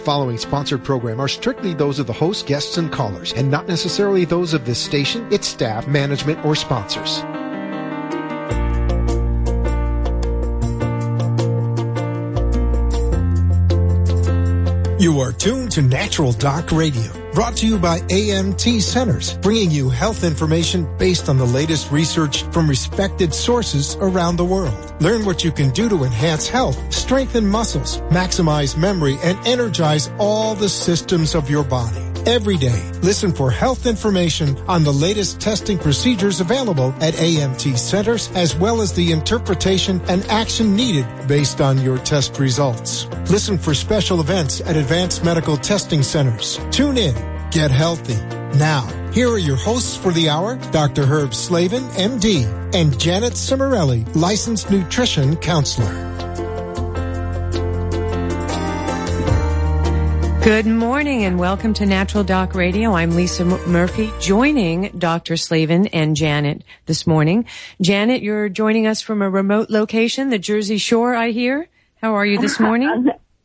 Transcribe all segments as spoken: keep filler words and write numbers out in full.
Following sponsored program are strictly those of the host, guests, and callers, and not necessarily those of this station, its staff, management, or sponsors. You are tuned to Natural Doc Radio, brought to you by A M T Centers, bringing you health information based on the latest research from respected sources around the world. Learn what you can do to enhance health, strengthen muscles, maximize memory, and energize all the systems of your body. Every day, listen for health information on the latest testing procedures available at A M T Centers, as well as the interpretation and action needed based on your test results. Listen for special events at Advanced Medical Testing Centers. Tune in. Get healthy. Now, here are your hosts for the hour, Doctor Herb Slavin, M D, and Janet Cimarelli, licensed nutrition counselor. Good morning and welcome to Natural Doc Radio. I'm Lisa M- Murphy, joining Doctor Slavin and Janet this morning. Janet, you're joining us from a remote location, the Jersey Shore, I hear. How are you this morning?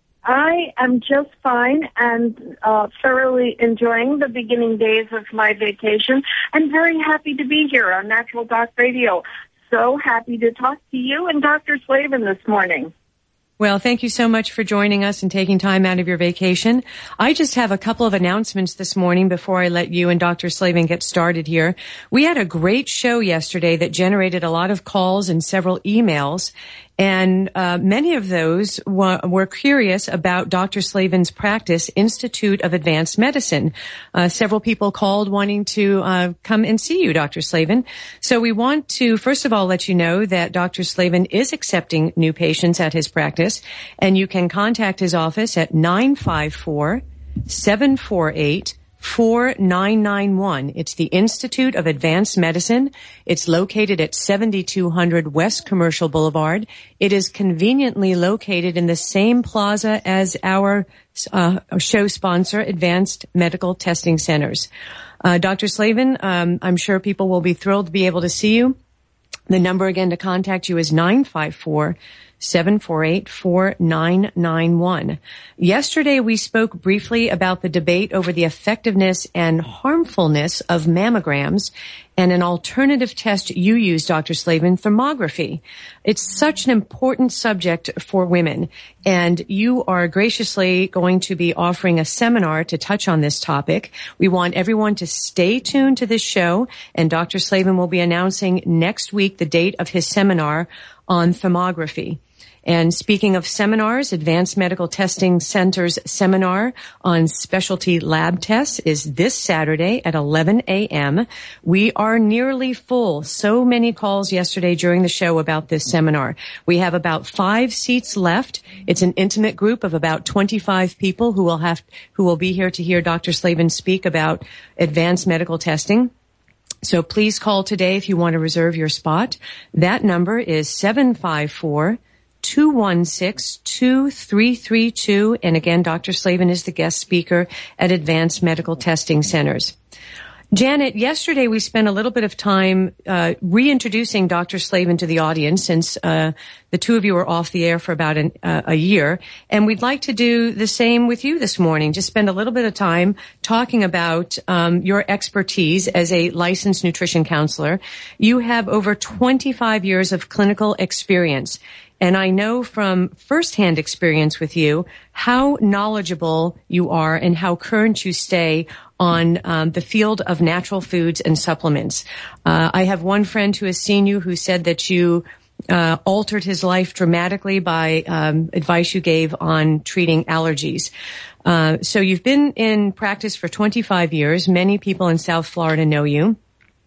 I am just fine and uh, thoroughly enjoying the beginning days of my vacation. I'm very happy to be here on Natural Doc Radio. So happy to talk to you and Doctor Slavin this morning. Well, thank you so much for joining us and taking time out of your vacation. I just have a couple of announcements this morning before I let you and Doctor Slavin get started here. We had a great show yesterday that generated a lot of calls and several emails. And uh, many of those w- were curious about Doctor Slavin's practice, Institute of Advanced Medicine. Uh, several people called wanting to uh, come and see you, Doctor Slavin. So we want to, first of all, let you know that Doctor Slavin is accepting new patients at his practice, and you can contact his office at nine five four, seven four eight, four nine nine one. It's the Institute of Advanced Medicine. It's located at seventy-two hundred West Commercial Boulevard. It is conveniently located in the same plaza as our uh, show sponsor, Advanced Medical Testing Centers. Uh, Doctor Slavin, um, I'm sure people will be thrilled to be able to see you. The number again to contact you is nine five four, seven four eight, four nine nine one. Yesterday we spoke briefly about the debate over the effectiveness and harmfulness of mammograms and an alternative test you use, Doctor Slavin, thermography. It's such an important subject for women, and you are graciously going to be offering a seminar to touch on this topic. We want everyone to stay tuned to this show, and Doctor Slavin will be announcing next week the date of his seminar on thermography. And speaking of seminars, Advanced Medical Testing Center's seminar on specialty lab tests is this Saturday at eleven a.m. We are nearly full. So many calls yesterday during the show about this seminar. We have about five seats left. It's an intimate group of about twenty-five people who will have, who will be here to hear Doctor Slavin speak about advanced medical testing. So please call today if you want to reserve your spot. That number is seven five four, two one six, two three three two. And again, Doctor Slavin is the guest speaker at Advanced Medical Testing Centers. Janet, yesterday we spent a little bit of time uh reintroducing Doctor Slavin to the audience since uh the two of you were off the air for about an, uh, a year. And we'd like to do the same with you this morning. Just spend a little bit of time talking about um your expertise as a licensed nutrition counselor. You have over twenty-five years of clinical experience. And I know from firsthand experience with you how knowledgeable you are and how current you stay on um, the field of natural foods and supplements. Uh, I have one friend who has seen you who said that you uh, altered his life dramatically by um, advice you gave on treating allergies. Uh, so you've been in practice for twenty-five years. Many people in South Florida know you.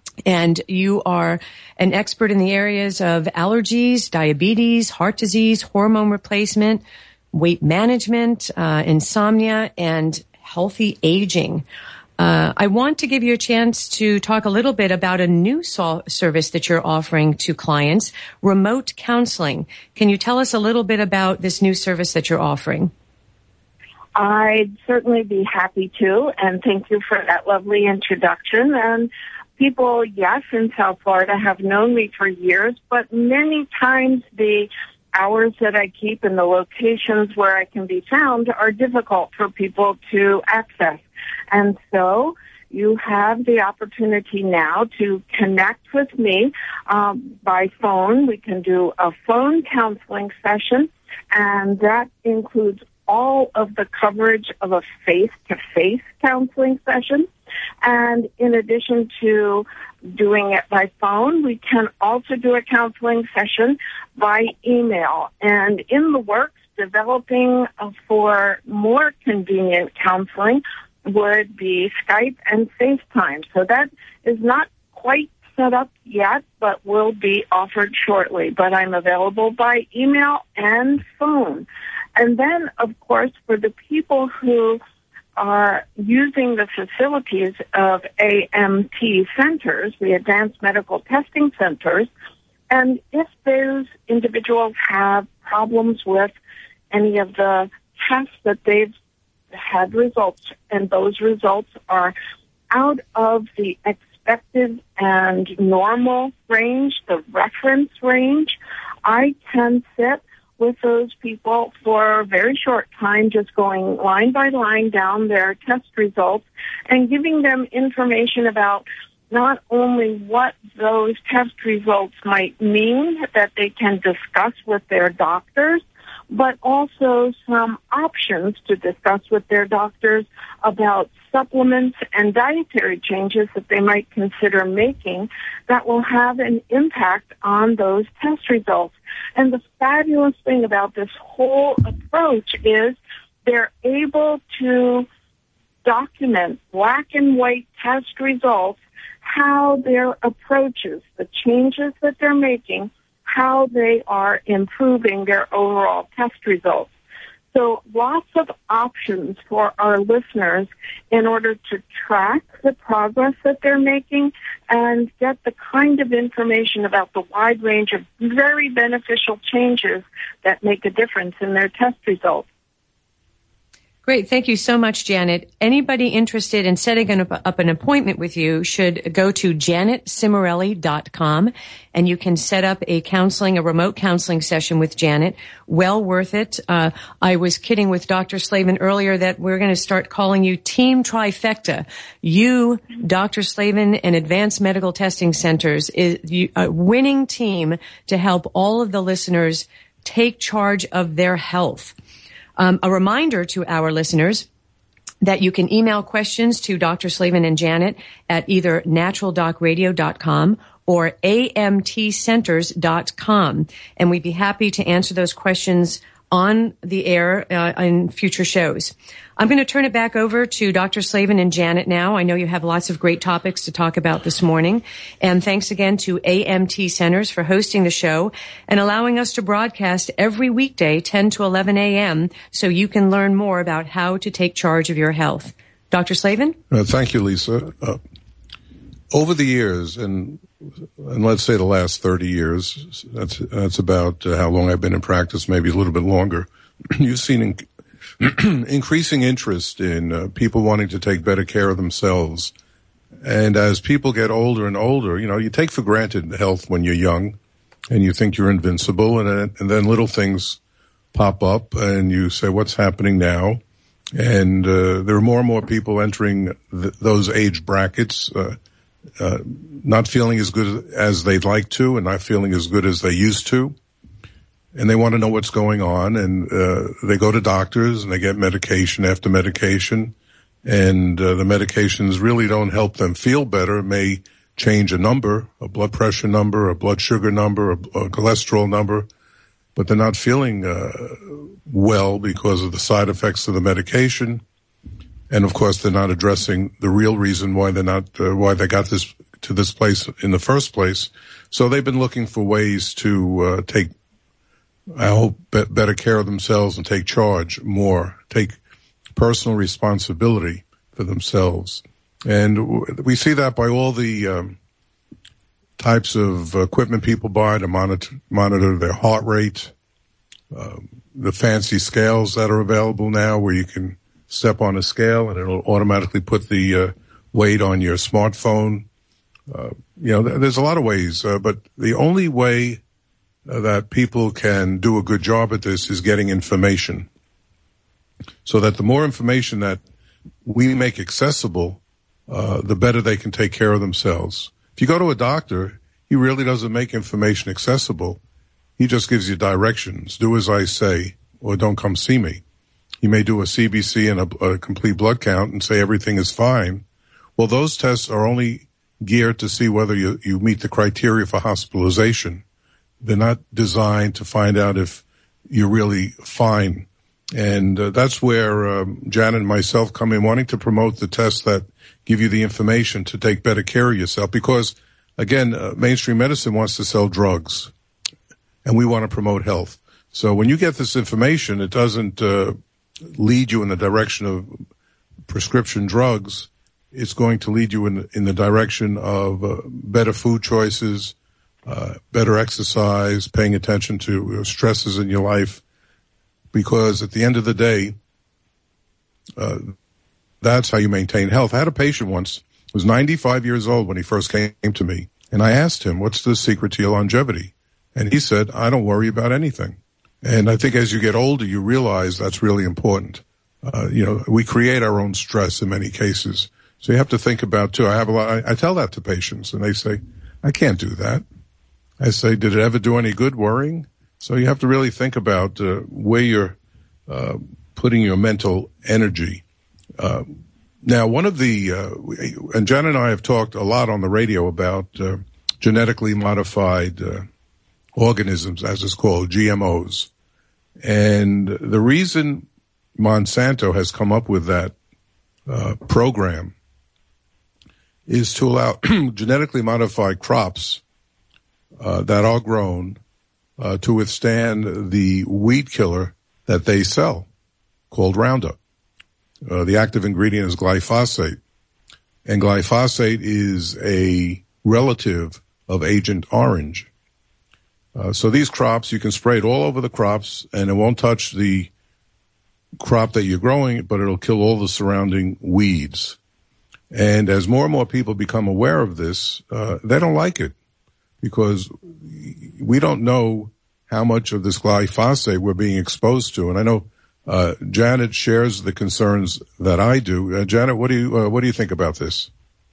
And you are an expert in the areas of allergies, diabetes, heart disease, hormone replacement, weight management, uh, insomnia, and healthy aging. Uh, I want to give you a chance to talk a little bit about a new so- service that you're offering to clients, remote counseling. Can you tell us a little bit about this new service that you're offering? I'd certainly be happy to, and thank you for that lovely introduction. And people, yes, in South Florida have known me for years, but many times the hours that I keep and the locations where I can be found are difficult for people to access. And so you have the opportunity now to connect with me um, by phone. We can do a phone counseling session, and that includes all of the coverage of a face-to-face counseling session. And in addition to doing it by phone, we can also do a counseling session by email. And in the works, developing uh, for more convenient counseling would be Skype and FaceTime. So that is not quite set up yet, but will be offered shortly. But I'm available by email and phone. And then, of course, for the people who are using the facilities of A M T centers, the Advanced Medical Testing Centers, and if those individuals have problems with any of the tests that they've had results, and those results are out of the expected and normal range, the reference range, I can sit with those people for a very short time, just going line by line down their test results and giving them information about not only what those test results might mean that they can discuss with their doctors, but also some options to discuss with their doctors about supplements and dietary changes that they might consider making that will have an impact on those test results. And the fabulous thing about this whole approach is they're able to document black and white test results, how their approaches, the changes that they're making, how they are improving their overall test results. So lots of options for our listeners in order to track the progress that they're making and get the kind of information about the wide range of very beneficial changes that make a difference in their test results. Great. Thank you so much, Janet. Anybody interested in setting up an appointment with you should go to janet cimarelli dot com, and you can set up a counseling, a remote counseling session with Janet. Well worth it. Uh, I was kidding with Doctor Slavin earlier that we're going to start calling you Team Trifecta. You, Doctor Slavin, and Advanced Medical Testing Centers is a winning team to help all of the listeners take charge of their health. Um, a reminder to our listeners that you can email questions to Doctor Slavin and Janet at either natural doc radio dot com or A M T centers dot com. And we'd be happy to answer those questions on the air uh, in future shows. I'm going to turn it back over to Doctor Slavin and Janet now. I know you have lots of great topics to talk about this morning. And thanks again to A M T Centers for hosting the show and allowing us to broadcast every weekday, ten to eleven a.m., so you can learn more about how to take charge of your health. Doctor Slavin? Uh, thank you, Lisa. Uh, over the years, and, and let's say the last thirty years, that's, that's about uh, how long I've been in practice, maybe a little bit longer, you've seen in, increasing interest in uh, people wanting to take better care of themselves. And as people get older and older, you know, you take for granted health when you're young and you think you're invincible, and then, and then little things pop up and you say, what's happening now? And uh, there are more and more people entering th- those age brackets, uh, uh, not feeling as good as they'd like to and not feeling as good as they used to. And they want to know what's going on, and uh, they go to doctors and they get medication after medication, and uh, the medications really don't help them feel better. It may change a number, a blood pressure number, a blood sugar number, a, a cholesterol number, but they're not feeling uh, well because of the side effects of the medication. And of course, they're not addressing the real reason why they're not, uh, why they got this to this place in the first place. So they've been looking for ways to uh, take, I hope, be- better care of themselves and take charge more, take personal responsibility for themselves. And w- we see that by all the um, types of equipment people buy to monitor, monitor their heart rate, um, the fancy scales that are available now where you can step on a scale and it'll automatically put the uh, weight on your smartphone. Uh, you know, th- there's a lot of ways, uh, but the only way uh, that people can do a good job at this is getting information. So that the more information that we make accessible, uh, the better they can take care of themselves. If you go to a doctor, he really doesn't make information accessible. He just gives you directions. Do as I say, or don't come see me. He may do a C B C and a, a complete blood count and say everything is fine. Well, those tests are only geared to see whether you, you meet the criteria for hospitalization. They're not designed to find out if you're really fine. And uh, that's where um, Janet and myself come in, wanting to promote the tests that give you the information to take better care of yourself. Because, again, uh, mainstream medicine wants to sell drugs, and we want to promote health. So when you get this information, it doesn't uh, lead you in the direction of prescription drugs. It's going to lead you in, in the direction of uh, better food choices, uh, better exercise, paying attention to uh, stresses in your life. Because at the end of the day, uh, that's how you maintain health. I had a patient once who was ninety-five years old when he first came to me. And I asked him, what's the secret to your longevity? And he said, I don't worry about anything. And I think as you get older, you realize that's really important. Uh, you know, we create our own stress in many cases. So you have to think about, too. I have a lot, I, I tell that to patients, and they say, I can't do that. I say, did it ever do any good worrying? So you have to really think about uh, where you're uh, putting your mental energy. Uh, now, one of the, uh, and Jen and I have talked a lot on the radio about uh, genetically modified uh, organisms, as it's called, G M Os. And the reason Monsanto has come up with that uh, program is to allow genetically modified crops uh, that are grown Uh, to withstand the weed killer that they sell, called Roundup. Uh, the active ingredient is glyphosate. And glyphosate is a relative of Agent Orange. Uh, so these crops, you can spray it all over the crops, and it won't touch the crop that you're growing, but it'll kill all the surrounding weeds. And as more and more people become aware of this, uh, they don't like it. Because we don't know how much of this glyphosate we're being exposed to. And I know uh, Janet shares the concerns that I do. Uh, Janet, what do you uh, what do you think about this?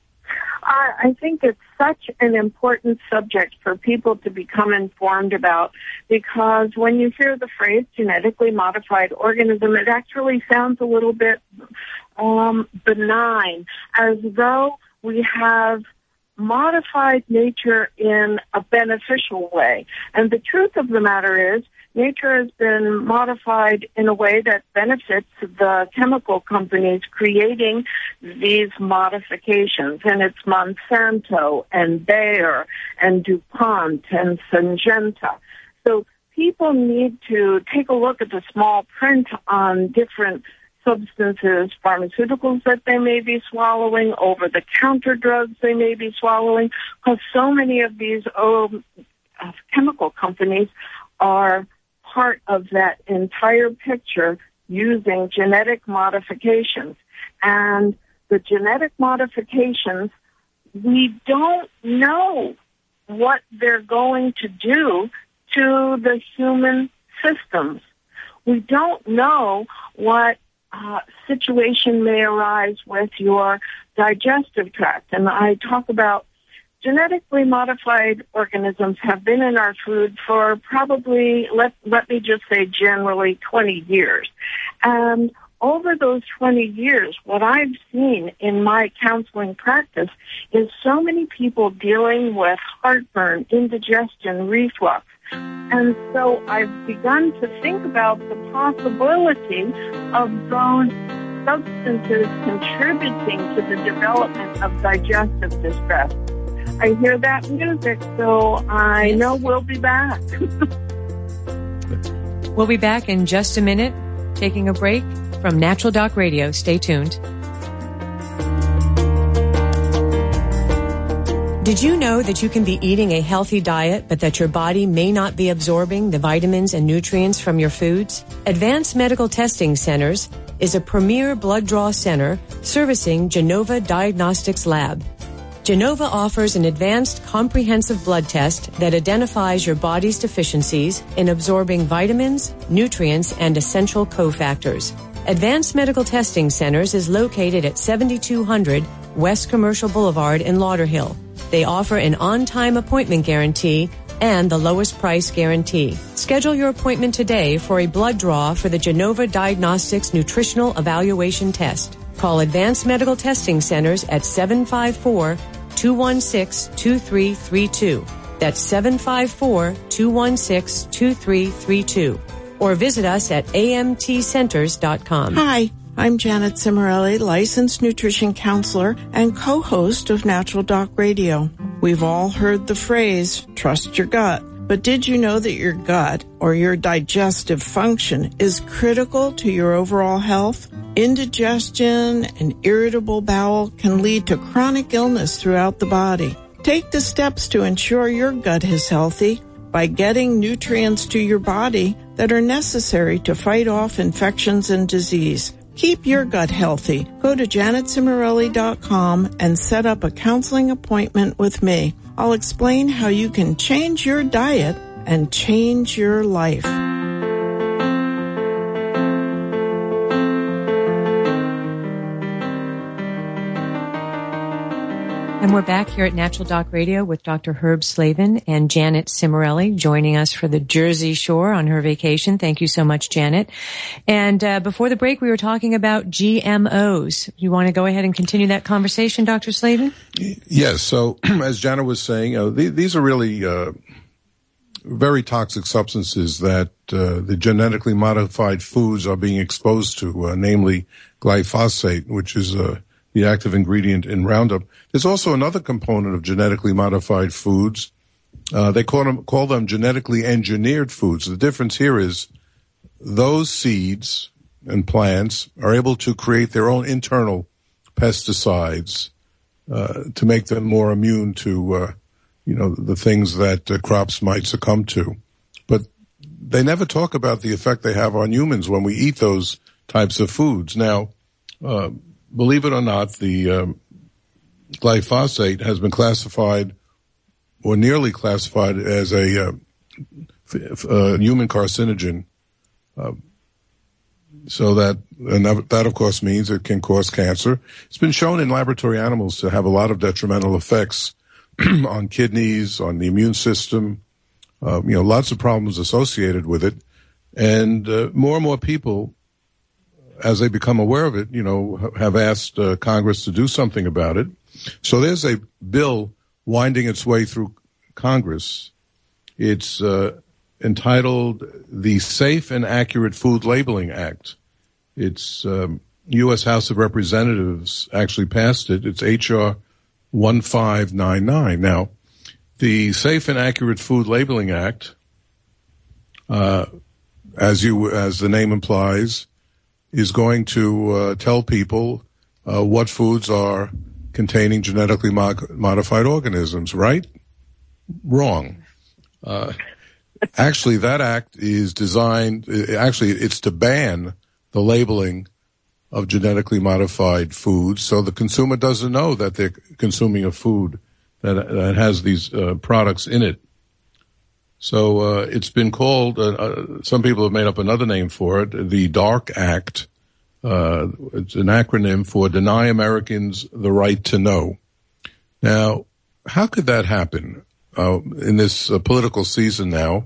I think it's such an important subject for people to become informed about, because when you hear the phrase genetically modified organism, it actually sounds a little bit um, benign, as though we have modified nature in a beneficial way. And the truth of the matter is, nature has been modified in a way that benefits the chemical companies creating these modifications. And it's Monsanto and Bayer and DuPont and Syngenta. So people need to take a look at the small print on different substances, pharmaceuticals that they may be swallowing, over-the-counter drugs they may be swallowing, because so many of these um, uh, chemical companies are part of that entire picture using genetic modifications. And the genetic modifications, we don't know what they're going to do to the human systems. We don't know what Uh, situation may arise with your digestive tract. And I talk about genetically modified organisms have been in our food for probably, let, let me just say generally, twenty years. And over those twenty years, what I've seen in my counseling practice is so many people dealing with heartburn, indigestion, reflux. And so I've begun to think about the possibility of those substances contributing to the development of digestive distress. I hear that music, so I know we'll be back. We'll be back in just a minute, taking a break from Natural Doc Radio. Stay tuned. Did you know that you can be eating a healthy diet, but that your body may not be absorbing the vitamins and nutrients from your foods? Advanced Medical Testing Centers is a premier blood draw center servicing Genova Diagnostics Lab. Genova offers an advanced comprehensive blood test that identifies your body's deficiencies in absorbing vitamins, nutrients, and essential cofactors. Advanced Medical Testing Centers is located at seventy-two hundred West Commercial Boulevard in Lauderhill. They offer an on-time appointment guarantee and the lowest price guarantee. Schedule your appointment today for a blood draw for the Genova Diagnostics Nutritional Evaluation Test. Call Advanced Medical Testing Centers at seven five four, two one six, two three three two. That's seven five four, two one six, two three three two. Or visit us at A M T centers dot com. Hi, I'm Janet Cimarelli, licensed nutrition counselor and co-host of Natural Doc Radio. We've all heard the phrase, trust your gut. But did you know that your gut, or your digestive function, is critical to your overall health? Indigestion and irritable bowel can lead to chronic illness throughout the body. Take the steps to ensure your gut is healthy by getting nutrients to your body that are necessary to fight off infections and disease. Keep your gut healthy. Go to janet cimarelli dot com and set up a counseling appointment with me. I'll explain how you can change your diet and change your life. And we're back here at Natural Doc Radio with Doctor Herb Slavin and Janet Cimarelli joining us for the Jersey Shore on her vacation. Thank you so much, Janet. And uh, before the break, we were talking about G M Os. You want to go ahead and continue that conversation, Doctor Slavin? Yes. So as Janet was saying, uh, th- these are really uh, very toxic substances that uh, the genetically modified foods are being exposed to, uh, namely glyphosate, which is uh, the active ingredient in Roundup. There's also another component of genetically modified foods. Uh, they call them, call them genetically engineered foods. The difference here is those seeds and plants are able to create their own internal pesticides uh, to make them more immune to, uh, you know, the things that uh, crops might succumb to. But they never talk about the effect they have on humans when we eat those types of foods. Now, uh, believe it or not, the um, glyphosate has been classified, or nearly classified, as a uh, f- uh, human carcinogen. Uh, so that, and that, of course, means it can cause cancer. It's been shown in laboratory animals to have a lot of detrimental effects on kidneys, on the immune system. Uh, you know, lots of problems associated with it. And uh, more and more people, as they become aware of it, you know, have asked uh, Congress to do something about it. So there's a bill winding its way through Congress. It's uh, entitled the Safe and Accurate Food Labeling Act. It's um, U S House of Representatives actually passed it. It's H R fifteen ninety-nine. Now, the Safe and Accurate Food Labeling Act, uh, as you as the name implies, is going to uh, tell people uh, what foods are containing genetically mod- modified organisms, right? Wrong. Uh, actually, that act is designed, actually, it's to ban the labeling of genetically modified foods so the consumer doesn't know that they're consuming a food that, that has these uh, products in it. So uh, it's been called, uh, uh, some people have made up another name for it, the DARK Act. Uh, it's an acronym for Deny Americans the Right to Know. Now, how could that happen uh, in this uh, political season now?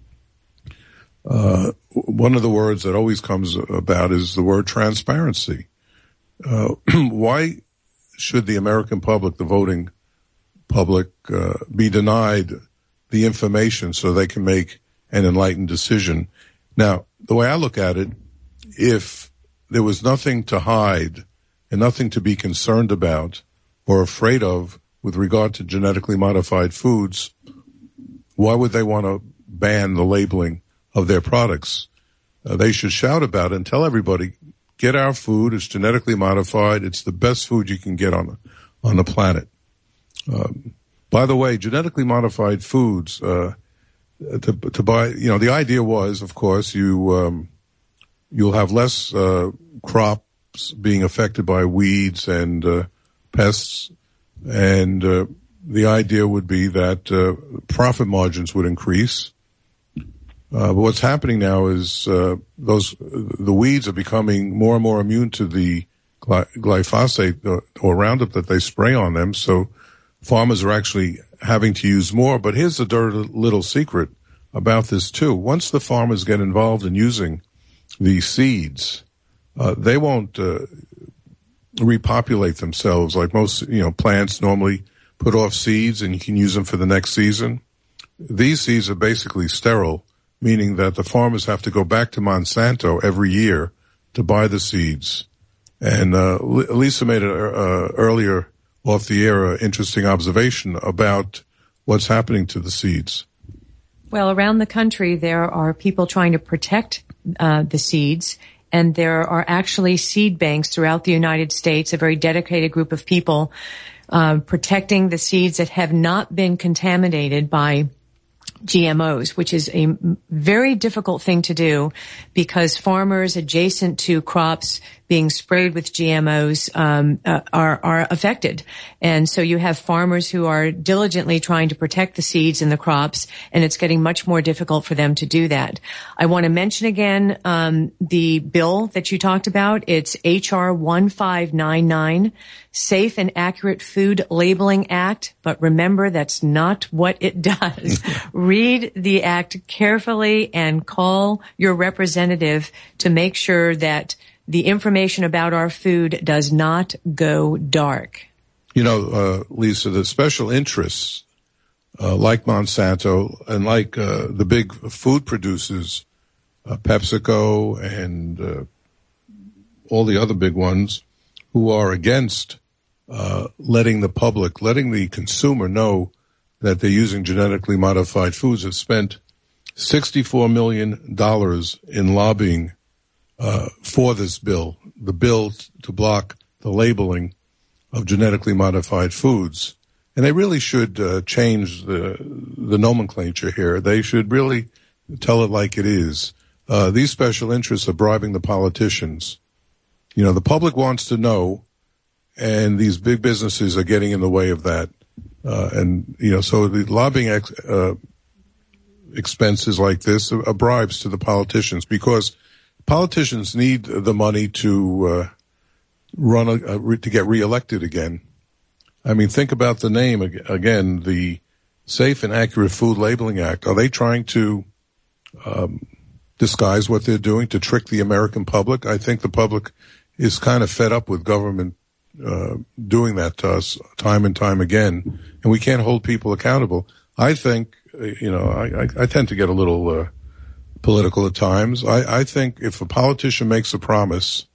Uh, one of the words that always comes about is the word transparency. Uh, why should the American public, the voting public, uh, be denied the information so they can make an enlightened decision? Now, the way I look at it, if there was nothing to hide and nothing to be concerned about or afraid of with regard to genetically modified foods, why would they want to ban the labeling of their products? Uh, they should shout about it and tell everybody, get our food. It's genetically modified. It's the best food you can get on the, on the planet. Um, by the way, genetically modified foods, uh, to, to buy, you know, the idea was, of course, you, um, you'll have less, uh, crops being affected by weeds and, uh, pests. And uh, the idea would be that uh, profit margins would increase. Uh, but what's happening now is uh, those the weeds are becoming more and more immune to the gly- glyphosate or, or Roundup that they spray on them. So farmers are actually having to use more. But here's the dirty little secret about this too. Once the farmers get involved in using these seeds, uh, they won't uh, repopulate themselves like most, you know, plants normally put off seeds and you can use them for the next season. These seeds are basically sterile, meaning that the farmers have to go back to Monsanto every year to buy the seeds. And uh, Lisa made an uh, earlier off the air uh, interesting observation about what's happening to the seeds. Well, around the country, there are people trying to protect uh, the seeds, and there are actually seed banks throughout the United States, a very dedicated group of people uh, protecting the seeds that have not been contaminated by G M Os, which is a very difficult thing to do because farmers adjacent to crops being sprayed with G M Os um, uh, are are affected. And so you have farmers who are diligently trying to protect the seeds in the crops, and it's getting much more difficult for them to do that. I want to mention again um, the bill that you talked about. It's H R one five nine nine, Safe and Accurate Food Labeling Act. But remember, that's not what it does. Read the act carefully and call your representative to make sure that the information about our food does not go dark. You know, uh, Lisa, the special interests, uh, like Monsanto and like uh, the big food producers, uh, PepsiCo and uh, all the other big ones who are against uh, letting the public, letting the consumer know that they're using genetically modified foods, have spent sixty-four million dollars in lobbying uh, for this bill, the bill to block the labeling of genetically modified foods. And they really should uh, change the the nomenclature here. They should really tell it like it is. Uh, these special interests are bribing the politicians. You know, the public wants to know, and these big businesses are getting in the way of that. Uh, and, you know, so the lobbying ex, uh, expenses like this are, are bribes to the politicians because politicians need the money to uh, run a, a, to get reelected again. I mean, think about the name again, the Safe and Accurate Food Labeling Act. Are they trying to um, disguise what they're doing to trick the American public? I think the public is kind of fed up with government uh, doing that to us time and time again, and we can't hold people accountable. I think, you know, I, I, I tend to get a little uh, political at times. I, I think if a politician makes a promise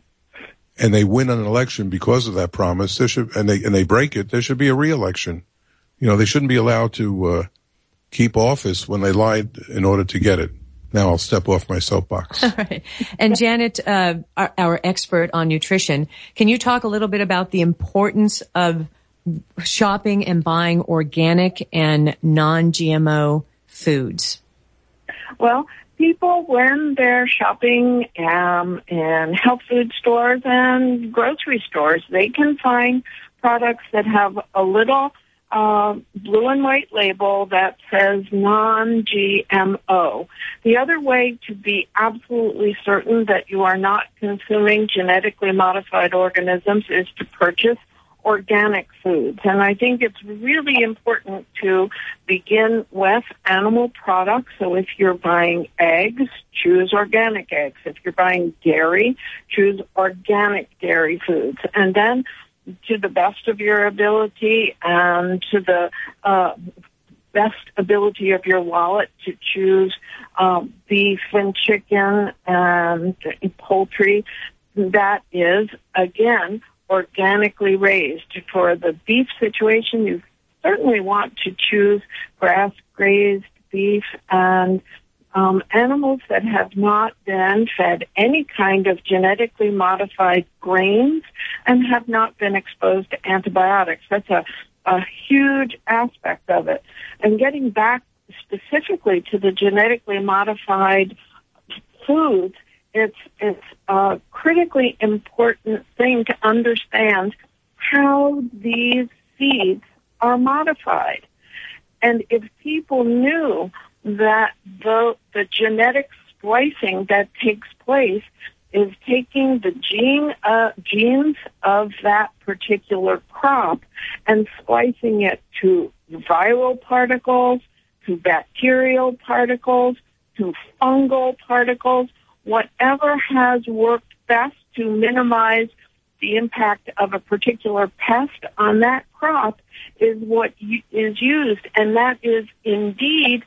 and they win an election because of that promise, there should, and they and they break it, there should be a re-election. You know, they shouldn't be allowed to uh, keep office when they lied in order to get it. Now I'll step off my soapbox. All right. And Janet, uh, our, our expert on nutrition, can you talk a little bit about the importance of shopping and buying organic and non-G M O foods? Well, people, when they're shopping um, in health food stores and grocery stores, they can find products that have a little uh, blue and white label that says non-G M O. The other way to be absolutely certain that you are not consuming genetically modified organisms is to purchase organic foods. And I think it's really important to begin with animal products. So if you're buying eggs, choose organic eggs. If you're buying dairy, choose organic dairy foods. And then, to the best of your ability and to the uh, best ability of your wallet, to choose um, beef and chicken and poultry that is, again, organically raised. For the beef situation, you certainly want to choose grass-grazed beef and um, animals that have not been fed any kind of genetically modified grains and have not been exposed to antibiotics. That's a, a huge aspect of it. And getting back specifically to the genetically modified foods, It's it's a critically important thing to understand how these seeds are modified. And if people knew that the, the genetic splicing that takes place is taking the gene uh, genes of that particular crop and splicing it to viral particles, to bacterial particles, to fungal particles, whatever has worked best to minimize the impact of a particular pest on that crop is what is used, and that is indeed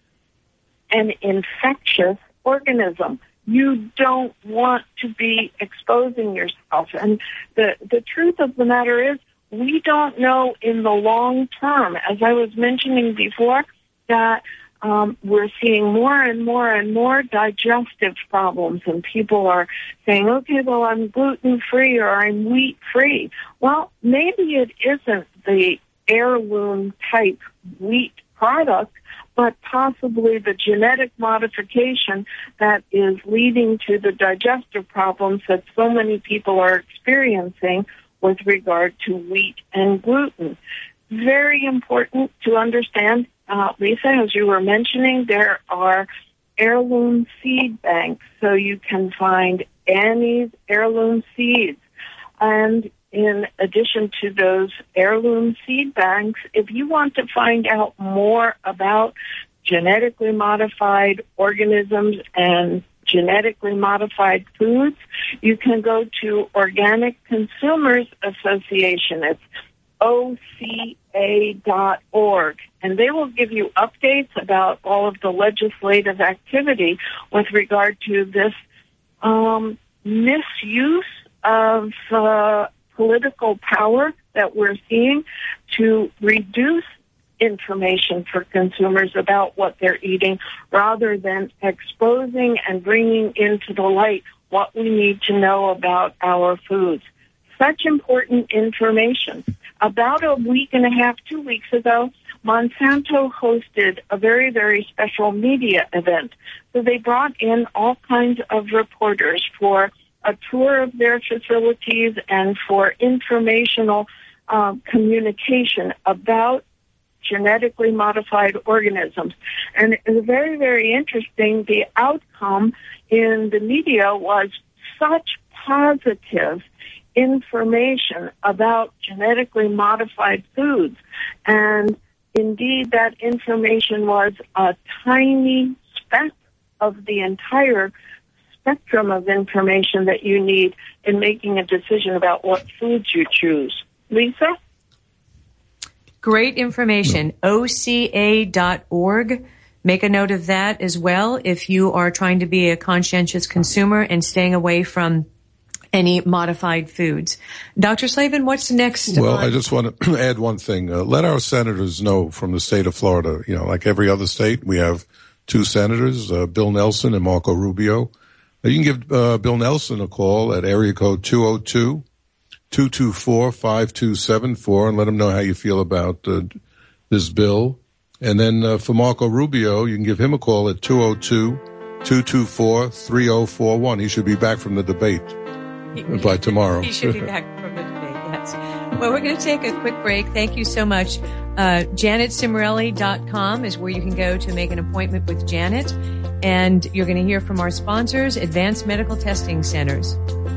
an infectious organism. You don't want to be exposing yourself. And the, the truth of the matter is, we don't know in the long term, as I was mentioning before, that um, we're seeing more and more and more digestive problems, and people are saying, okay, well, I'm gluten-free or I'm wheat-free. Well, maybe it isn't the heirloom-type wheat product, but possibly the genetic modification that is leading to the digestive problems that so many people are experiencing with regard to wheat and gluten. Very important to understand, uh, Lisa, as you were mentioning, there are heirloom seed banks, so you can find Annie's heirloom seeds. And in addition to those heirloom seed banks, if you want to find out more about genetically modified organisms and genetically modified foods, you can go to Organic Consumers Association. It's O C A dot org, and they will give you updates about all of the legislative activity with regard to this um, misuse of uh, political power that we're seeing to reduce information for consumers about what they're eating rather than exposing and bringing into the light what we need to know about our foods. Such important information. About a week and a half, two weeks ago, Monsanto hosted a very, very special media event. So they brought in all kinds of reporters for a tour of their facilities and for informational uh, communication about genetically modified organisms. And it was very, very interesting. The outcome in the media was such positive information about genetically modified foods. And indeed, that information was a tiny speck of the entire spectrum of information that you need in making a decision about what foods you choose. Lisa? Great information. O C A dot org. Make a note of that as well if you are trying to be a conscientious consumer and staying away from any modified foods. Doctor Slavin, what's next? Well, on- I just want to add one thing. Uh, let our senators know from the state of Florida, you know, like every other state, we have two senators, uh, Bill Nelson and Marco Rubio. Uh, you can give uh, Bill Nelson a call at area code two oh two, two two four, five two seven four and let him know how you feel about uh, this bill. And then uh, for Marco Rubio, you can give him a call at two oh two, two two four, three oh four one. He should be back from the debate by tomorrow. He should be back from the debate, yes. Well, we're going to take a quick break. Thank you so much. Uh, Janet Cimorelli dot com is where you can go to make an appointment with Janet. And you're going to hear from our sponsors, Advanced Medical Testing Centers.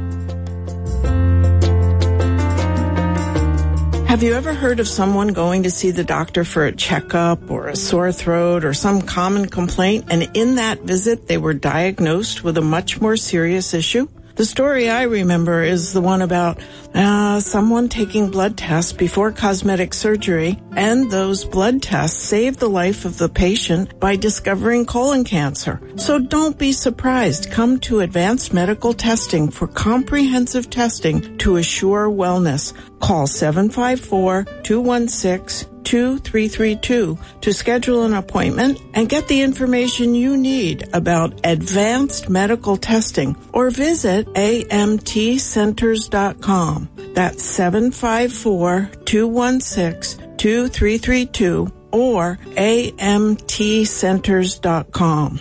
Have you ever heard of someone going to see the doctor for a checkup or a sore throat or some common complaint, and in that visit they were diagnosed with a much more serious issue? The story I remember is the one about uh, someone taking blood tests before cosmetic surgery, and those blood tests saved the life of the patient by discovering colon cancer. So don't be surprised. Come to Advanced Medical Testing for comprehensive testing to assure wellness. Call seven five four, two one six, two three three two to schedule an appointment and get the information you need about advanced medical testing, or visit A M T centers dot com. That's seven five four, two one six, two three three two or A M T centers dot com.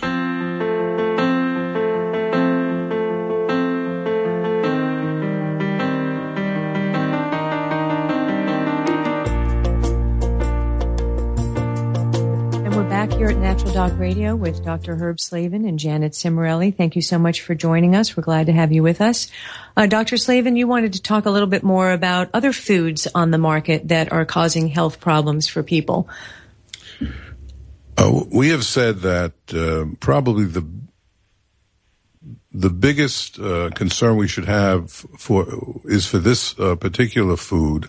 back here at Natural Doc Radio with Doctor Herb Slavin and Janet Cimarelli. Thank you so much for joining us. We're glad to have you with us. Uh, Doctor Slavin, you wanted to talk a little bit more about other foods on the market that are causing health problems for people. Uh, we have said that uh, probably the the biggest uh, concern we should have for is for this uh, particular food,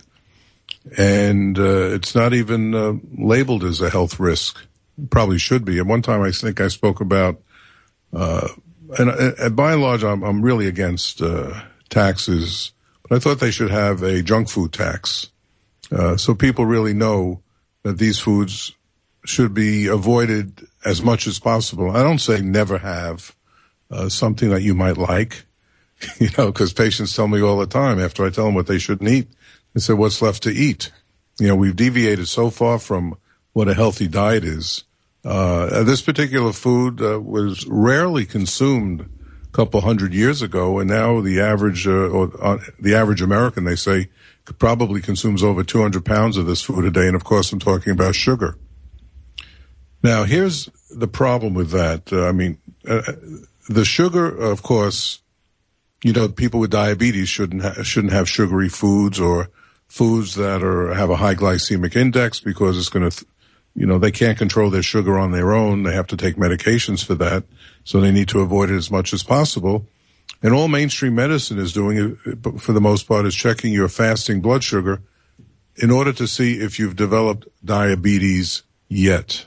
and uh, it's not even uh, labeled as a health risk. It probably should be. At one time, I think I spoke about, uh, and, and by and large, I'm, I'm really against uh, taxes, but I thought they should have a junk food tax, uh, so people really know that these foods should be avoided as much as possible. I don't say never have uh, something that you might like, you know, because patients tell me all the time after I tell them what they shouldn't eat, they say, what's left to eat? You know, we've deviated so far from what a healthy diet is. Uh, this particular food uh, was rarely consumed a couple hundred years ago, and now the average, uh, or uh, the average American, they say, probably consumes over two hundred pounds of this food a day, and of course I'm talking about sugar. Now, here's the problem with that. Uh, I mean, uh, the sugar, of course, you know, people with diabetes shouldn't ha- shouldn't have sugary foods or foods that are have a high glycemic index because it's going to, th- you know, they can't control their sugar on their own. They have to take medications for that, so they need to avoid it as much as possible. And all mainstream medicine is doing, it, for the most part, is checking your fasting blood sugar in order to see if you've developed diabetes yet.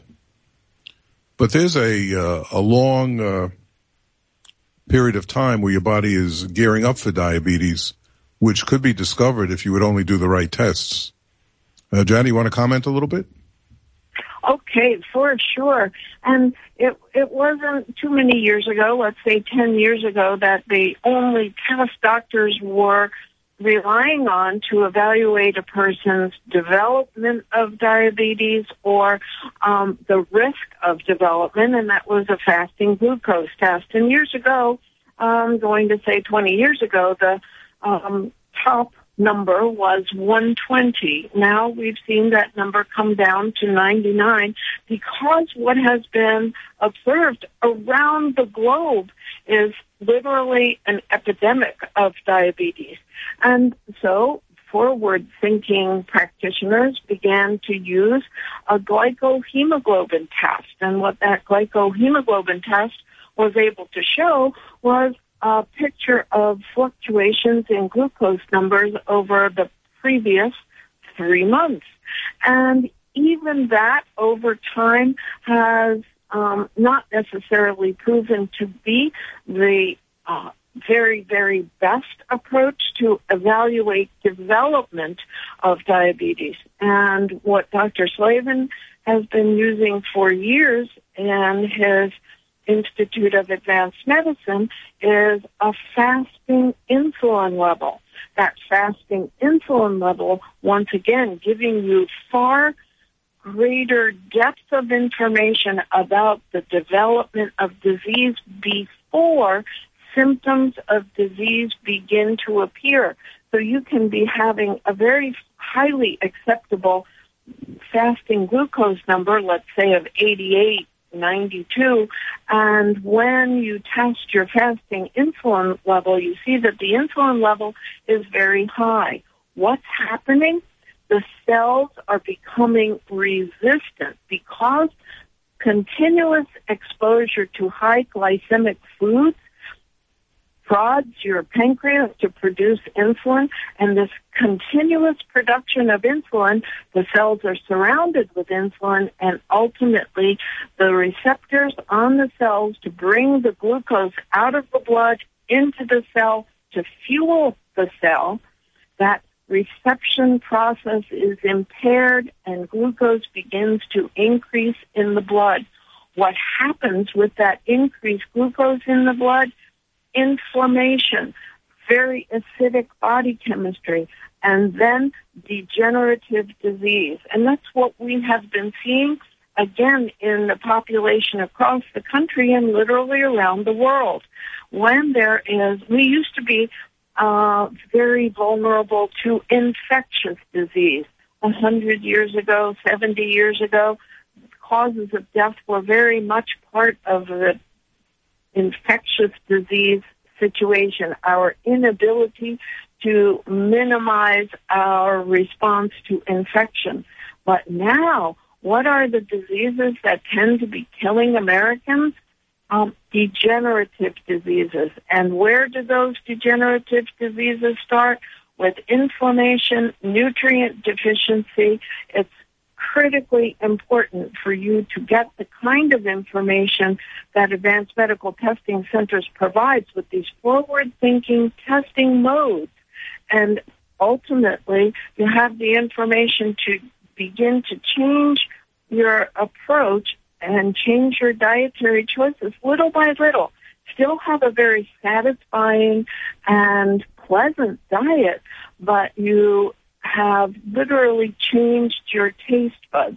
But there's a uh, a long uh, period of time where your body is gearing up for diabetes, which could be discovered if you would only do the right tests. Uh, Janet, you want to comment a little bit? Okay, for sure. And it it wasn't too many years ago, let's say ten years ago, that the only test doctors were relying on to evaluate a person's development of diabetes or um, the risk of development, and that was a fasting glucose test. And years ago, I'm going to say twenty years ago, the um, top number was one twenty. Now we've seen that number come down to ninety-nine because what has been observed around the globe is literally an epidemic of diabetes. And so forward-thinking practitioners began to use a glycohemoglobin test. And what that glycohemoglobin test was able to show was a picture of fluctuations in glucose numbers over the previous three months. And even that over time has um, not necessarily proven to be the uh, very, very best approach to evaluate development of diabetes. And what Doctor Slavin has been using for years in his Institute of Advanced Medicine is a fasting insulin level. That fasting insulin level, once again, giving you far greater depth of information about the development of disease before symptoms of disease begin to appear. So you can be having a very highly acceptable fasting glucose number, let's say of eighty-eight, ninety-two, and when you test your fasting insulin level, you see that the insulin level is very high. What's happening? The cells are becoming resistant because continuous exposure to high glycemic foods prods your pancreas to produce insulin, and this continuous production of insulin, the cells are surrounded with insulin, and ultimately the receptors on the cells to bring the glucose out of the blood into the cell to fuel the cell, that reception process is impaired and glucose begins to increase in the blood. What happens with that increased glucose in the blood? Inflammation, very acidic body chemistry, and then degenerative disease. And that's what we have been seeing, again, in the population across the country and literally around the world. When there is, we used to be uh, very vulnerable to infectious disease. A hundred years ago, seventy years ago, causes of death were very much part of the infectious disease situation, our inability to minimize our response to infection. But now, what are the diseases that tend to be killing Americans? Um, degenerative diseases. And where do those degenerative diseases start? With inflammation, nutrient deficiency. It's critically important for you to get the kind of information that Advanced Medical Testing Centers provides with these forward-thinking testing modes. And ultimately, you have the information to begin to change your approach and change your dietary choices little by little. Still have a very satisfying and pleasant diet, but you have literally changed your taste buds.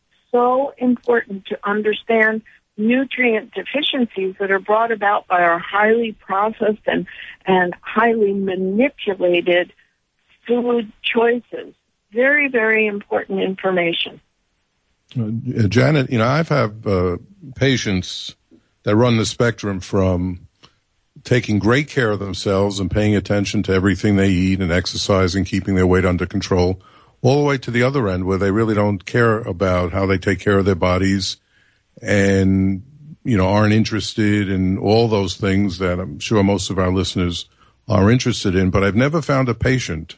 So important to understand nutrient deficiencies that are brought about by our highly processed and, and highly manipulated food choices. Very, very important information. Uh, Janet, you know, I've had uh, patients that run the spectrum from taking great care of themselves and paying attention to everything they eat and exercising, keeping their weight under control, all the way to the other end where they really don't care about how they take care of their bodies and, you know, aren't interested in all those things that I'm sure most of our listeners are interested in. But I've never found a patient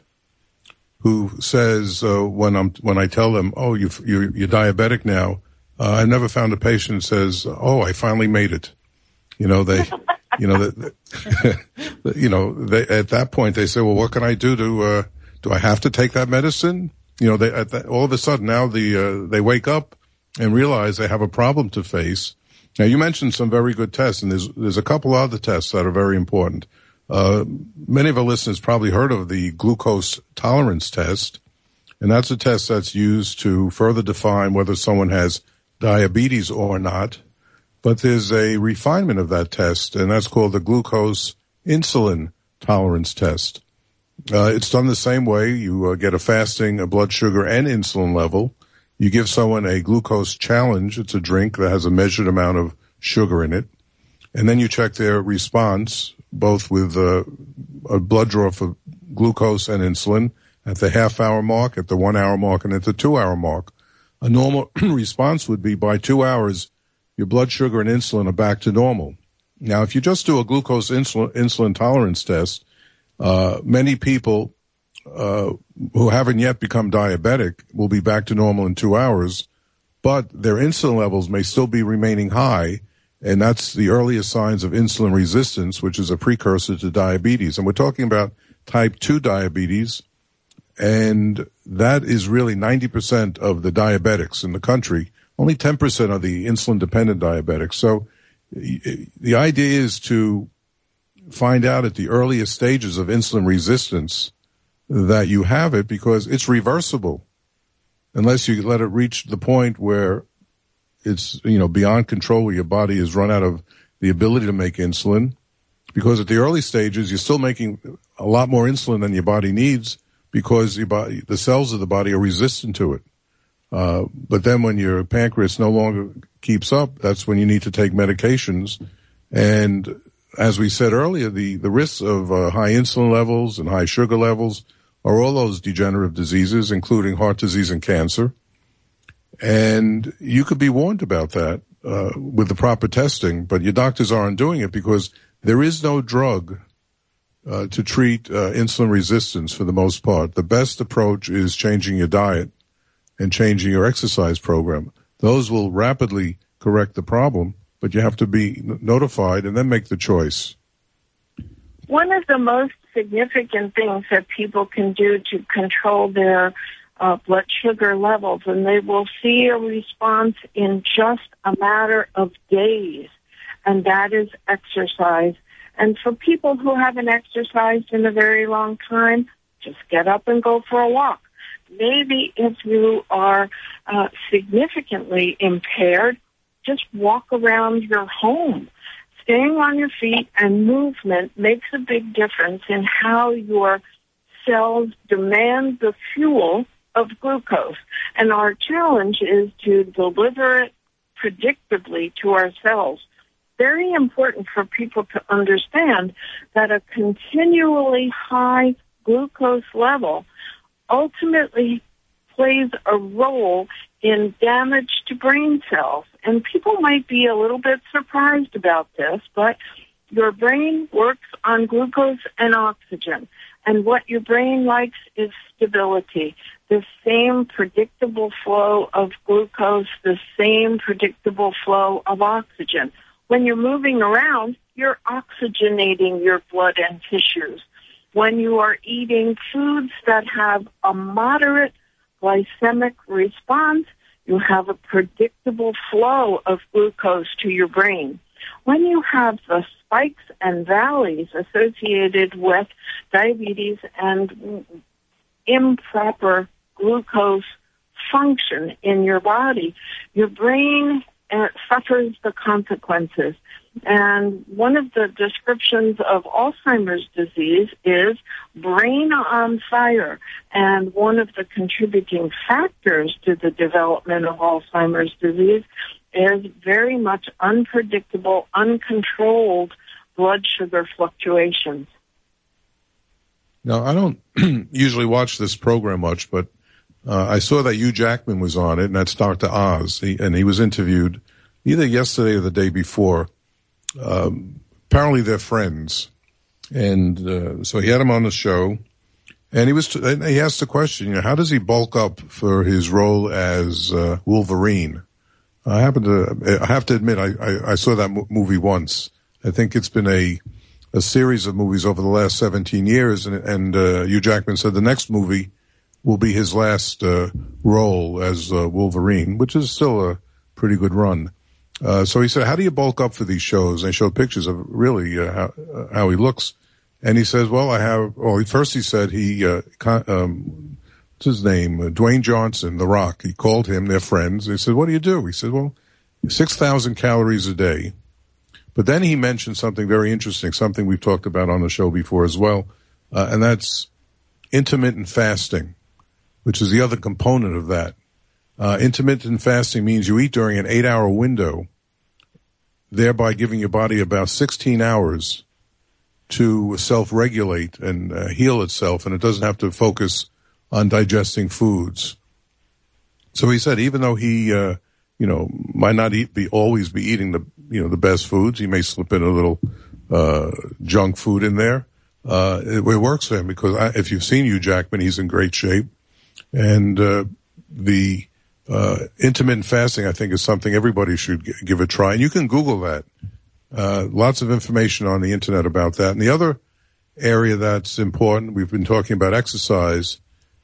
who says uh, when I'm when I tell them, "Oh, you you're, you're diabetic now," uh, I've never found a patient who says, "Oh, I finally made it." You know, they, you know, the, the, you know, they, at that point they say, "Well, what can I do to? Uh, do I have to take that medicine?" You know, they at that, all of a sudden now the uh, they wake up and realize they have a problem to face. Now, you mentioned some very good tests, and there's there's a couple other tests that are very important. Uh, many of our listeners probably heard of the glucose tolerance test, and that's a test that's used to further define whether someone has diabetes or not. But there's a refinement of that test, and that's called the glucose insulin tolerance test. Uh, it's done the same way. You uh, get a fasting a blood sugar and insulin level. You give someone a glucose challenge. It's a drink that has a measured amount of sugar in it. And then you check their response, both with uh, a blood draw for glucose and insulin at the half-hour mark, at the one-hour mark, and at the two-hour mark. A normal response would be by two hours, your blood sugar and insulin are back to normal. Now, if you just do a glucose insulin, insulin tolerance test, uh, many people uh, who haven't yet become diabetic will be back to normal in two hours, but their insulin levels may still be remaining high, and that's the earliest signs of insulin resistance, which is a precursor to diabetes. And we're talking about type two diabetes, and that is really ninety percent of the diabetics in the country. Only ten percent are the insulin-dependent diabetics. So the idea is to find out at the earliest stages of insulin resistance that you have it, because it's reversible unless you let it reach the point where it's, you know, beyond control, where your body has run out of the ability to make insulin. Because at the early stages, you're still making a lot more insulin than your body needs because your body, the cells of the body are resistant to it. Uh, but then when your pancreas no longer keeps up, that's when you need to take medications. And as we said earlier, the, the risks of uh, high insulin levels and high sugar levels are all those degenerative diseases, including heart disease and cancer. And you could be warned about that uh, with the proper testing, but your doctors aren't doing it because there is no drug uh, to treat uh, insulin resistance for the most part. The best approach is changing your diet and changing your exercise program. Those will rapidly correct the problem, but you have to be notified and then make the choice. One of the most significant things that people can do to control their uh, blood sugar levels, and they will see a response in just a matter of days, and that is exercise. And for people who haven't exercised in a very long time, just get up and go for a walk. Maybe if you are uh, significantly impaired, just walk around your home. Staying on your feet and movement makes a big difference in how your cells demand the fuel of glucose. And our challenge is to deliver it predictably to our cells. Very important for people to understand that a continually high glucose level ultimately plays a role in damage to brain cells. And people might be a little bit surprised about this, but your brain works on glucose and oxygen. And what your brain likes is stability, the same predictable flow of glucose, the same predictable flow of oxygen. When you're moving around, you're oxygenating your blood and tissues. When you are eating foods that have a moderate glycemic response, you have a predictable flow of glucose to your brain. When you have the spikes and valleys associated with diabetes and improper glucose function in your body, your brain uh, suffers the consequences. And one of the descriptions of Alzheimer's disease is brain on fire. And one of the contributing factors to the development of Alzheimer's disease is very much unpredictable, uncontrolled blood sugar fluctuations. Now, I don't usually watch this program much, but uh, I saw that Hugh Jackman was on it, and that's Doctor Oz, he, and he was interviewed either yesterday or the day before. Um, apparently they're friends, and uh, so he had him on the show, and he was t- and he asked the question, you know, how does he bulk up for his role as uh, Wolverine? I happen to, I have to admit, I, I, I saw that mo- movie once. I think it's been a a series of movies over the last seventeen years, and, and uh, Hugh Jackman said the next movie will be his last uh, role as uh, Wolverine, which is still a pretty good run. Uh, so he said, how do you bulk up for these shows? And they showed pictures of really uh, how, uh, how he looks. And he says, well, I have, well, first he said he, uh, um, what's his name? Uh, Dwayne Johnson, The Rock. He called him, they're friends. They said, what do you do? He said, well, six thousand calories a day. But then he mentioned something very interesting, something we've talked about on the show before as well, uh, and that's intermittent fasting, which is the other component of that. Uh, intermittent fasting means you eat during an eight-hour window, thereby giving your body about sixteen hours to self-regulate and uh, heal itself, and it doesn't have to focus on digesting foods. So he said, even though he, uh, you know, might not eat, be always be eating the, you know, the best foods, he may slip in a little uh, junk food in there. Uh, it, it works for him because I, if you've seen Hugh Jackman, he's in great shape, and uh, the uh, intermittent fasting, I think, is something everybody should g- give a try. And you can Google that. Uh, lots of information on the internet about that. And the other area that's important, we've been talking about exercise,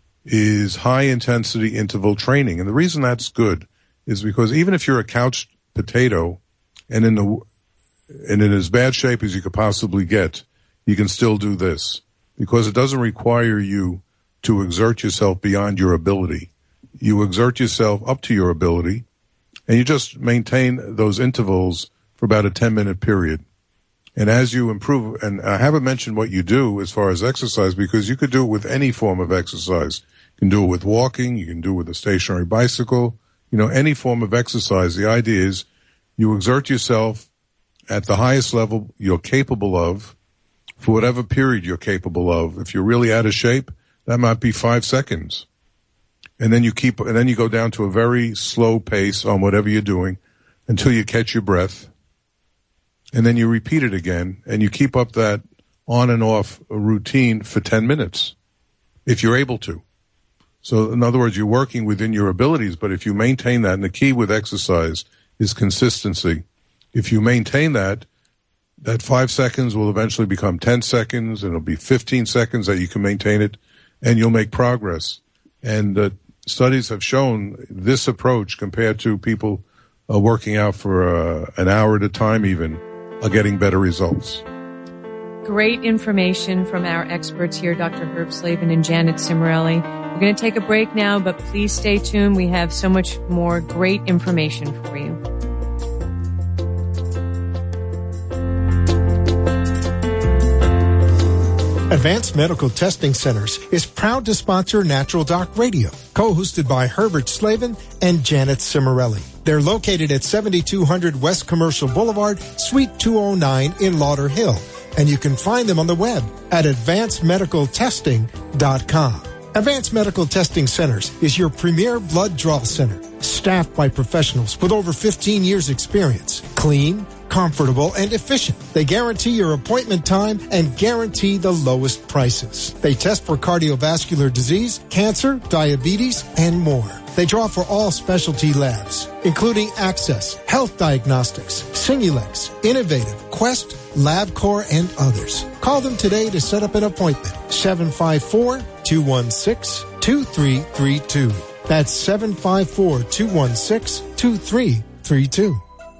is high-intensity interval training. And the reason that's good is because even if you're a couch potato and in the and in as bad shape as you could possibly get, you can still do this because it doesn't require you to exert yourself beyond your ability. You exert yourself up to your ability, and you just maintain those intervals for about a ten-minute period. And as you improve, and I haven't mentioned what you do as far as exercise, because you could do it with any form of exercise. You can do it with walking, you can do it with a stationary bicycle, you know, any form of exercise. The idea is you exert yourself at the highest level you're capable of for whatever period you're capable of. If you're really out of shape, that might be five seconds. And then you keep, and then you go down to a very slow pace on whatever you're doing until you catch your breath. And then you repeat it again, and you keep up that on and off routine for ten minutes, if you're able to. So in other words, you're working within your abilities, but if you maintain that, and the key with exercise is consistency. If you maintain that, that five seconds will eventually become ten seconds, and it'll be fifteen seconds that you can maintain it, and you'll make progress. And uh, studies have shown this approach compared to people uh, working out for uh, an hour at a time even are getting better results. Great information from our experts here, Doctor Herb Slavin and Janet Cimorelli. We're going to take a break now, but please stay tuned. We have so much more great information for you. Advanced Medical Testing Centers is proud to sponsor Natural Doc Radio. Call co-hosted by Herbert Slavin and Janet Cimarelli. They're located at seventy-two hundred West Commercial Boulevard, Suite two oh nine in Lauderhill. And you can find them on the web at advanced medical testing dot com. Advanced Medical Testing Centers is your premier blood draw center, staffed by professionals with over fifteen years experience. Clean, comfortable, and efficient. They guarantee your appointment time and guarantee the lowest prices. They test for cardiovascular disease, cancer, diabetes, and more. They draw for all specialty labs, including Access, Health Diagnostics, Simulex, Innovative, Quest, LabCorp, and others. Call them today to set up an appointment. seven five four, two one six, two three three two. That's seven five four, two one six, two three three two.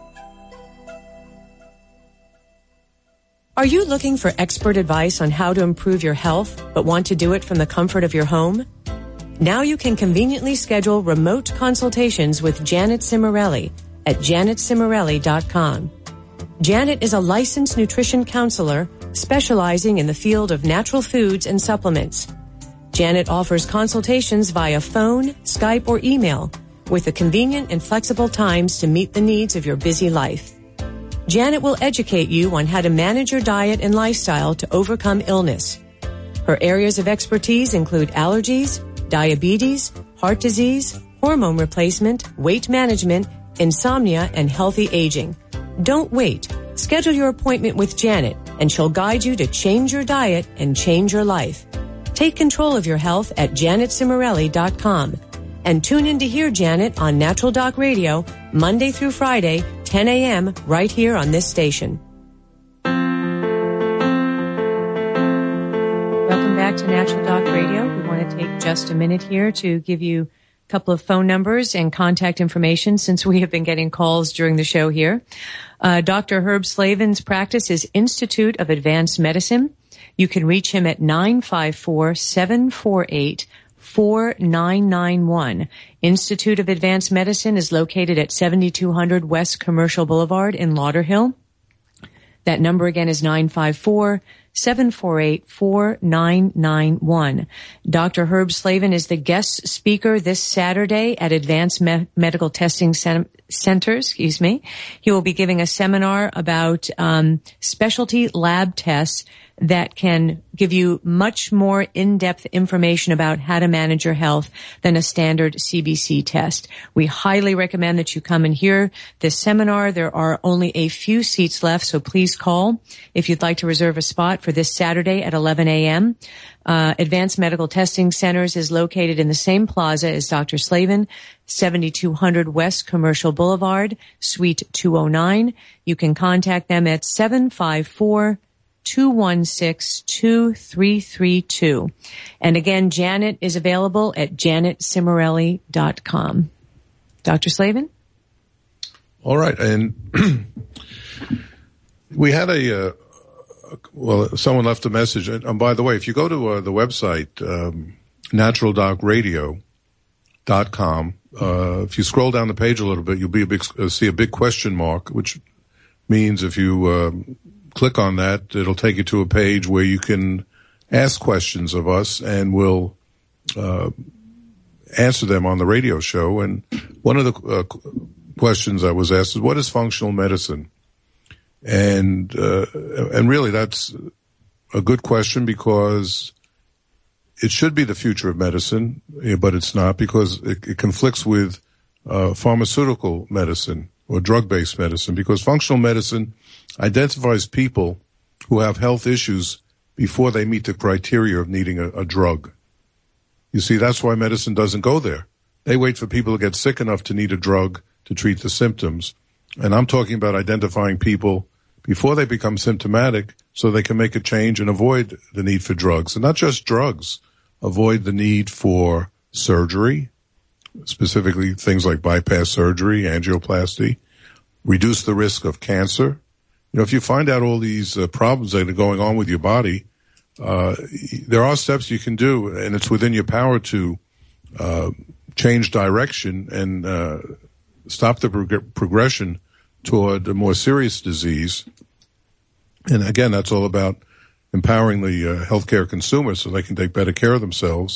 Are you looking for expert advice on how to improve your health, but want to do it from the comfort of your home? Now you can conveniently schedule remote consultations with Janet Cimarelli at janet cimarelli dot com. Janet is a licensed nutrition counselor specializing in the field of natural foods and supplements. Janet offers consultations via phone, Skype, or email with the convenient and flexible times to meet the needs of your busy life. Janet will educate you on how to manage your diet and lifestyle to overcome illness. Her areas of expertise include allergies, diabetes, heart disease, hormone replacement, weight management, insomnia, and healthy aging. Don't wait. Schedule your appointment with Janet, and she'll guide you to change your diet and change your life. Take control of your health at janet cimarelli dot com. And tune in to hear Janet on Natural Doc Radio, Monday through Friday, ten a.m., right here on this station. Welcome back to Natural Doc Radio. We want to take just a minute here to give you a couple of phone numbers and contact information since we have been getting calls during the show here. Uh, Doctor Herb Slavin's practice is Institute of Advanced Medicine. You can reach him at nine five four, seven four eight, four nine nine one. Institute of Advanced Medicine is located at seventy-two hundred West Commercial Boulevard in Lauderhill. That number again is nine five four, seven four eight, four nine nine one. Doctor Herb Slavin is the guest speaker this Saturday at Advanced Me- Medical Testing Cen- Center, excuse me. He will be giving a seminar about um, specialty lab tests that can give you much more in-depth information about how to manage your health than a standard C B C test. We highly recommend that you come and hear this seminar. There are only a few seats left, so please call if you'd like to reserve a spot for this Saturday at eleven a.m. Uh, Advanced Medical Testing Centers is located in the same plaza as Doctor Slavin, seventy-two hundred West Commercial Boulevard, Suite two oh nine. You can contact them at seven five four, two one six, two three three two. And again, Janet is available at janet cimarelli dot com. Doctor Slavin? All right. And we had a, uh, well, someone left a message. And by the way, if you go to uh, the website, um, natural doc radio dot com, uh, if you scroll down the page a little bit, you'll be a big, uh, see a big question mark, which means if you, uh, click on that, it'll take you to a page where you can ask questions of us, and we'll uh, answer them on the radio show. And one of the uh, questions I was asked is, what is functional medicine? And uh, and really, that's a good question, because it should be the future of medicine, but it's not, because it, it conflicts with uh, pharmaceutical medicine or drug-based medicine, because functional medicine identifies people who have health issues before they meet the criteria of needing a, a drug. You see, that's why medicine doesn't go there. They wait for people to get sick enough to need a drug to treat the symptoms. And I'm talking about identifying people before they become symptomatic so they can make a change and avoid the need for drugs. And not just drugs, avoid the need for surgery, specifically things like bypass surgery, angioplasty, reduce the risk of cancer. You know, if you find out all these uh, problems that are going on with your body, uh, there are steps you can do, and it's within your power to uh, change direction and uh, stop the prog- progression toward a more serious disease. And again, that's all about empowering the uh, healthcare consumers so they can take better care of themselves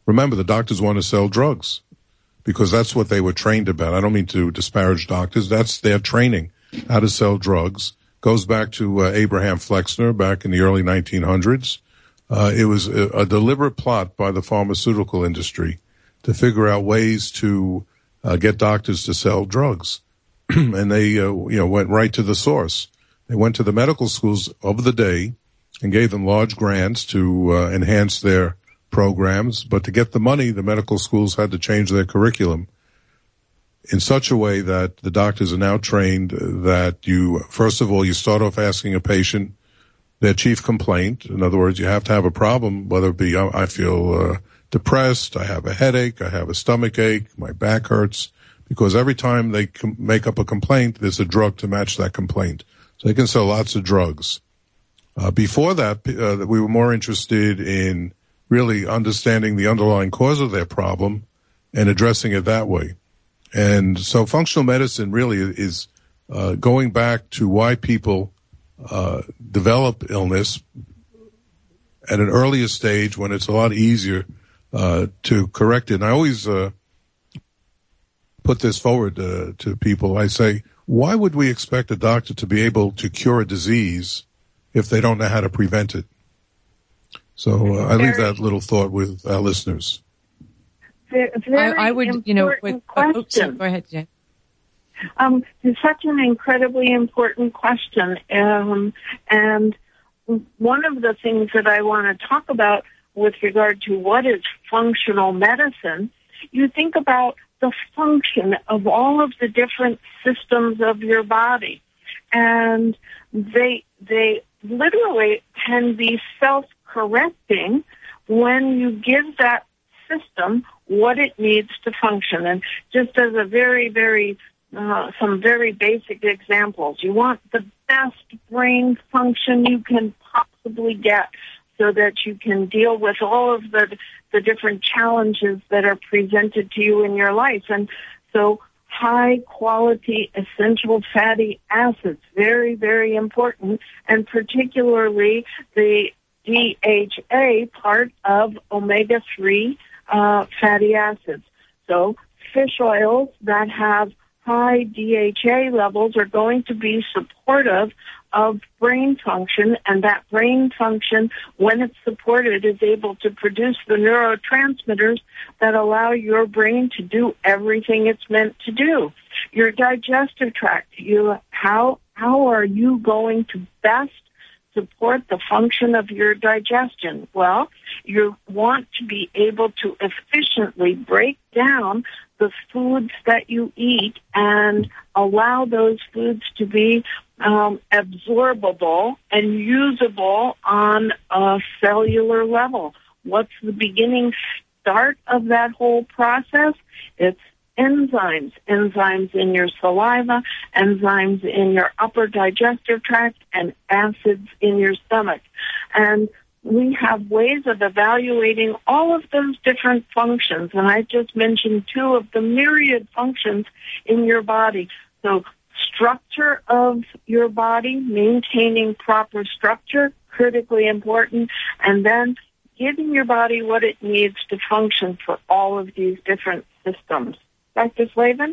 remember, the doctors want to sell drugs because that's what they were trained about. I don't mean to disparage doctors. That's their training, how to sell drugs. Goes back to uh, Abraham Flexner back in the early nineteen hundreds. Uh, it was a, a deliberate plot by the pharmaceutical industry to figure out ways to uh, get doctors to sell drugs. And they, uh, you know, went right to the source. They went to the medical schools of the day and gave them large grants to uh, enhance their programs. But to get the money, the medical schools had to change their curriculum in such a way that the doctors are now trained that you, first of all, you start off asking a patient their chief complaint. In other words, you have to have a problem, whether it be I feel uh, depressed, I have a headache, I have a stomach ache, my back hurts, because every time they com- make up a complaint, there's a drug to match that complaint. So they can sell lots of drugs. Uh, before that, uh, we were more interested in really understanding the underlying cause of their problem and addressing it that way. And so functional medicine really is uh, going back to why people uh, develop illness at an earlier stage when it's a lot easier uh, to correct it. And I always uh, put this forward uh, to people. I say, why would we expect a doctor to be able to cure a disease if they don't know how to prevent it? So uh, I leave that little thought with our listeners. Very I, I would, you know, with, question. Oh, sorry, go ahead, Jen. Um, it's such an incredibly important question. Um, and one of the things that I want to talk about with regard to what is functional medicine, you think about the function of all of the different systems of your body. And they, they literally can be self-correcting when you give that system what it needs to function. And just as a very, very, uh, some very basic examples, you want the best brain function you can possibly get so that you can deal with all of the, the different challenges that are presented to you in your life. And so high quality essential fatty acids, very, very important, and particularly the D H A part of omega three uh, fatty acids. So fish oils that have high D H A levels are going to be supportive of brain function, and that brain function, when it's supported, is able to produce the neurotransmitters that allow your brain to do everything it's meant to do. Your digestive tract, you how how are you going to best support the function of your digestion? Well, you want to be able to efficiently break down the foods that you eat and allow those foods to be um, absorbable and usable on a cellular level. What's the beginning start of that whole process? It's enzymes, enzymes in your saliva, enzymes in your upper digestive tract, and acids in your stomach. And we have ways of evaluating all of those different functions, and I just mentioned two of the myriad functions in your body. So structure of your body, maintaining proper structure, critically important, and then giving your body what it needs to function for all of these different systems. Doctor Slavin?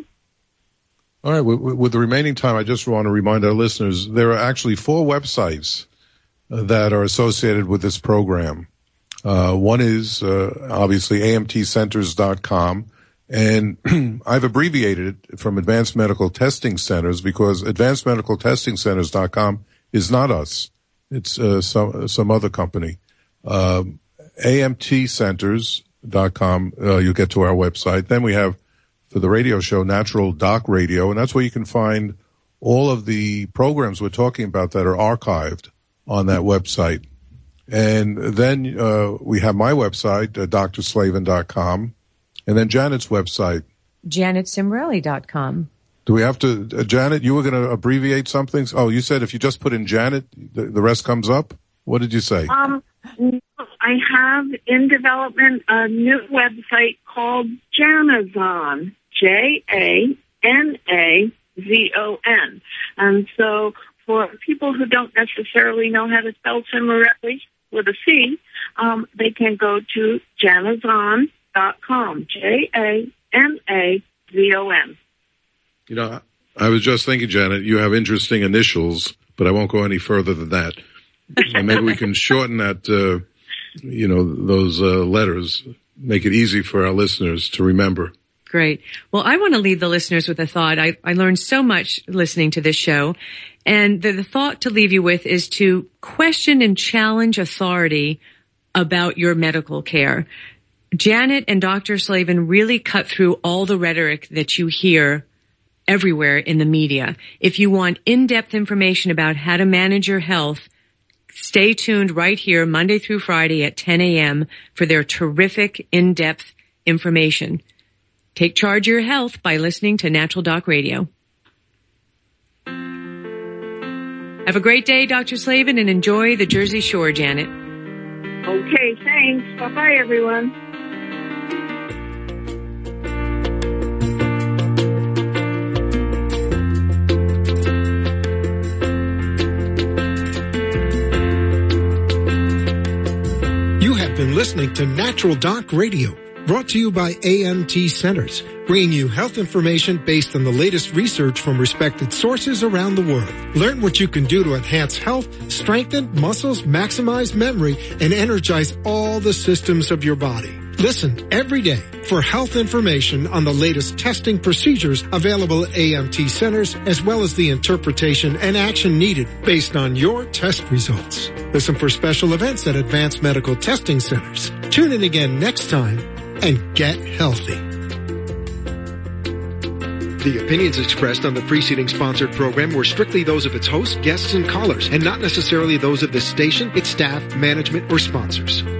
All right. With, with the remaining time, I just want to remind our listeners there are actually four websites uh, that are associated with this program. Uh, one is uh, obviously A M T centers dot com, and I've abbreviated it from Advanced Medical Testing Centers because Advanced Medical Testing Centers dot com is not us. It's uh, some some other company. Uh, A M T centers dot com, uh, you'll get to our website. Then we have, for the radio show, Natural Doc Radio, and that's where you can find all of the programs we're talking about that are archived on that website. And then uh, we have my website, uh, dr slavin dot com, and then Janet's website, janet cimrelli dot com. Do we have to, uh, Janet, you were going to abbreviate something? Oh, you said if you just put in Janet, the, the rest comes up? What did you say? Um, I have in development a new website called Janazon, J A N A Z O N. And so for people who don't necessarily know how to spell Cimarelli with a C, um, they can go to janazon dot com. J A N A Z O N. You know, I was just thinking, Janet, you have interesting initials, but I won't go any further than that. And maybe we can shorten that, uh, you know, those uh, letters, make it easy for our listeners to remember. Great. Well, I want to leave the listeners with a thought. I, I learned so much listening to this show. And the, the thought to leave you with is to question and challenge authority about your medical care. Janet and Doctor Slavin really cut through all the rhetoric that you hear everywhere in the media. If you want in-depth information about how to manage your health, stay tuned right here Monday through Friday at ten a.m. for their terrific in-depth information. Take charge of your health by listening to Natural Doc Radio. Have a great day, Doctor Slavin, and enjoy the Jersey Shore, Janet. Okay, thanks. Bye-bye, everyone. You have been listening to Natural Doc Radio, brought to you by A M T Centers, bringing you health information based on the latest research from respected sources around the world. Learn what you can do to enhance health, strengthen muscles, maximize memory, and energize all the systems of your body. Listen every day for health information on the latest testing procedures available at A M T Centers, as well as the interpretation and action needed based on your test results. Listen for special events at Advanced Medical Testing Centers. Tune in again next time and get healthy. The opinions expressed on the preceding sponsored program were strictly those of its hosts, guests, and callers, and not necessarily those of this station, its staff, management, or sponsors.